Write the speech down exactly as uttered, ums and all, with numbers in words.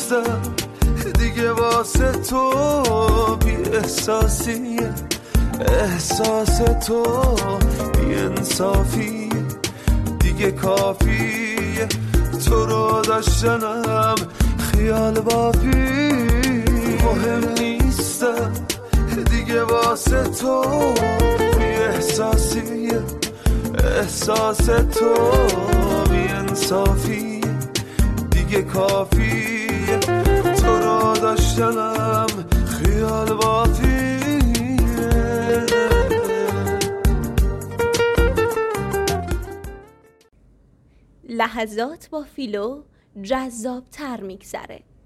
نیستم دیگه واسه تو بی احساسیه، احساس تو بی انصافی دیگه کافیه، تو رو داشتنم خیال بافی. مهم نیستم دیگه واسه تو بی احساسیه، احساس تو بی انصافی دیگه کافیه، تو رو داشتنم خیال بافی. لحظات با فیلو جذاب تر میگذره.